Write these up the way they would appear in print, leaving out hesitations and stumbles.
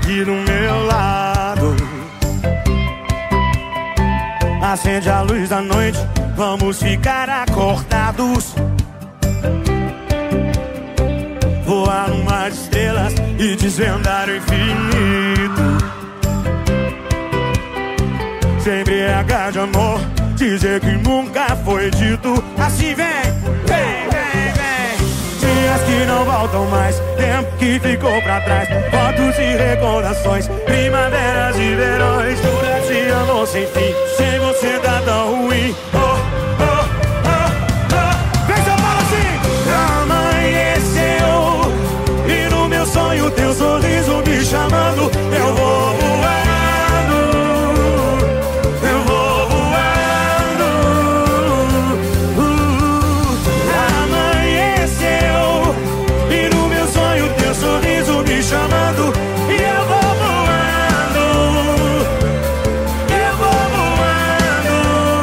aqui do meu lado. Acende a luz da noite, vamos ficar acordados. Voar no mar de estrelas e desvendar o infinito. Se embriagar de amor, dizer que nunca foi dito. Assim vem, vem, vem, vem. Dias que não voltam mais, tempo que ficou pra trás. Fotos e recordações, primaveras e verões. Tudo se amor sem fim, sem você tá tão ruim. Oh, oh, oh, oh. Vem São Paulo assim. Amanheceu e no meu sonho teu sorriso me chamando. Eu vou voando, eu vou voando. Amanheceu e no meu sonho teu sorriso me chamando. E eu vou voando, eu vou voando.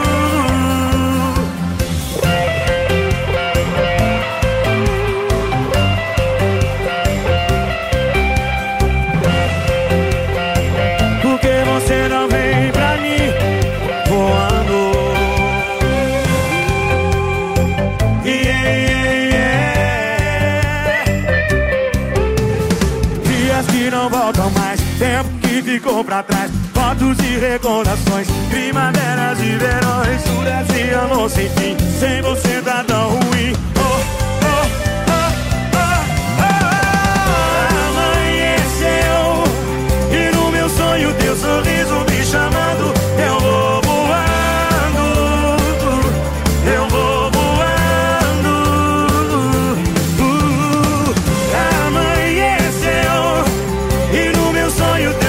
Por que você não vem pra mim voando? Yeah, yeah, yeah. Dias que não voltam mais, tempo que ficou pra trás. Fotos e recordações, primaveras e verões. Tudo de amor sem fim, sem você tá tão ruim. Oh, oh, oh, oh, oh. Amanheceu e no meu sonho teu sorriso me chamando. Eu vou voando, eu vou voando. Amanheceu e no meu sonho